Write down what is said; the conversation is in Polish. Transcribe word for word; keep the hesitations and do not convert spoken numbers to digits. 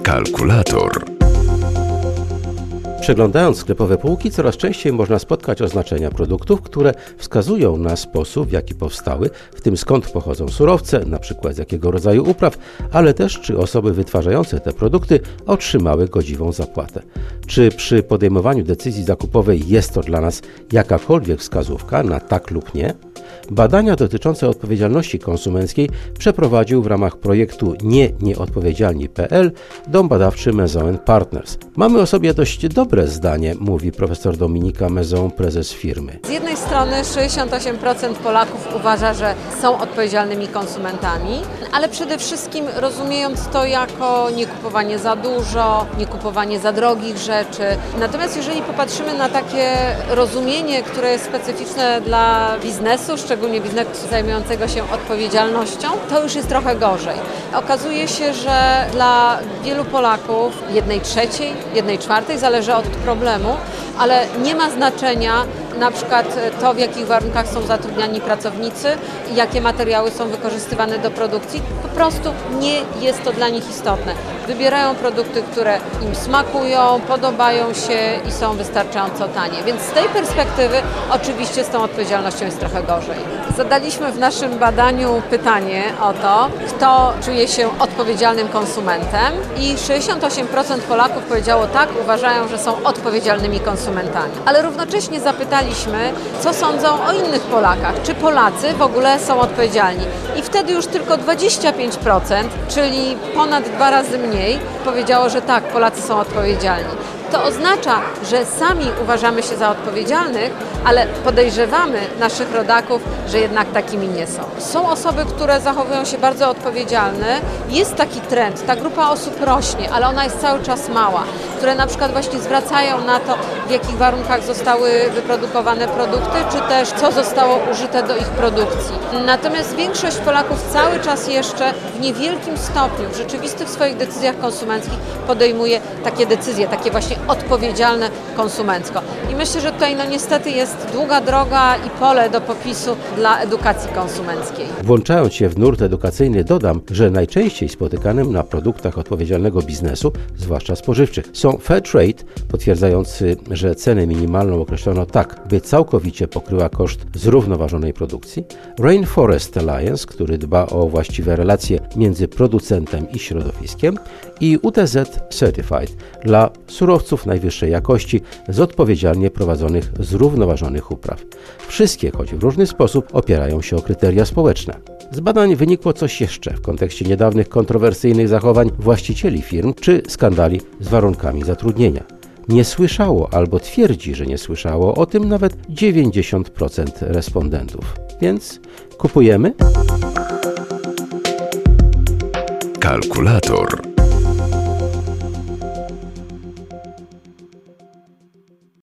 Kalkulator. Przeglądając sklepowe półki, coraz częściej można spotkać oznaczenia produktów, które wskazują na sposób, w jaki powstały, w tym skąd pochodzą surowce, np. z jakiego rodzaju upraw, ale też czy osoby wytwarzające te produkty otrzymały godziwą zapłatę. Czy przy podejmowaniu decyzji zakupowej jest to dla nas jakakolwiek wskazówka na tak lub nie? Badania dotyczące odpowiedzialności konsumenckiej przeprowadził w ramach projektu nie nieodpowiedzialni kropka p l dom badawczy Maison Partners. Mamy o sobie dość dobre zdanie, mówi profesor Dominika Maison, prezes firmy. Z jednej strony sześćdziesiąt osiem procent Polaków uważa, że są odpowiedzialnymi konsumentami, ale przede wszystkim rozumiejąc to jako niekupowanie za dużo, niekupowanie za drogich rzeczy. Natomiast jeżeli popatrzymy na takie rozumienie, które jest specyficzne dla biznesu, szczególnie biznesu zajmującego się odpowiedzialnością, to już jest trochę gorzej. Okazuje się, że dla wielu Polaków, jednej trzeciej, jednej czwartej, zależy od problemu, ale nie ma znaczenia na przykład to, w jakich warunkach są zatrudniani pracownicy i jakie materiały są wykorzystywane do produkcji. Po prostu nie jest to dla nich istotne. Wybierają produkty, które im smakują, podobają się i są wystarczająco tanie. Więc z tej perspektywy oczywiście z tą odpowiedzialnością jest trochę gorzej. Zadaliśmy w naszym badaniu pytanie o to, kto czuje się odpowiedzialnym konsumentem i sześćdziesiąt osiem procent Polaków powiedziało tak, uważają, że są odpowiedzialnymi konsumentami. Ale równocześnie zapytaliśmy, co sądzą o innych Polakach. Czy Polacy w ogóle są odpowiedzialni? I wtedy już tylko dwadzieścia pięć procent, czyli ponad dwa razy mniej, powiedziało, że tak, Polacy są odpowiedzialni. To oznacza, że sami uważamy się za odpowiedzialnych, ale podejrzewamy naszych rodaków, że jednak takimi nie są. Są osoby, które zachowują się bardzo odpowiedzialne. Jest taki trend, ta grupa osób rośnie, ale ona jest cały czas mała, które na przykład właśnie zwracają na to, w jakich warunkach zostały wyprodukowane produkty, czy też co zostało użyte do ich produkcji. Natomiast większość Polaków cały czas jeszcze w niewielkim stopniu, w rzeczywistych swoich decyzjach konsumenckich podejmuje takie decyzje, takie właśnie odpowiedzialne konsumencko. I myślę, że tutaj no niestety jest długa droga i pole do popisu dla edukacji konsumenckiej. Włączając się w nurt edukacyjny, dodam, że najczęściej spotykanym na produktach odpowiedzialnego biznesu, zwłaszcza spożywczych, są fair trade, potwierdzający, że cenę minimalną określono tak, by całkowicie pokryła koszt zrównoważonej produkcji, Rainforest Alliance, który dba o właściwe relacje między producentem i środowiskiem, i U T Z Certified dla surowców najwyższej jakości z odpowiedzialnie prowadzonych zrównoważonych upraw. Wszystkie, choć w różny sposób, opierają się o kryteria społeczne. Z badań wynikło coś jeszcze w kontekście niedawnych kontrowersyjnych zachowań właścicieli firm czy skandali z warunkami zatrudnienia. Nie słyszało albo twierdzi, że nie słyszało o tym nawet dziewięćdziesiąt procent respondentów. Więc kupujemy? Kalkulator.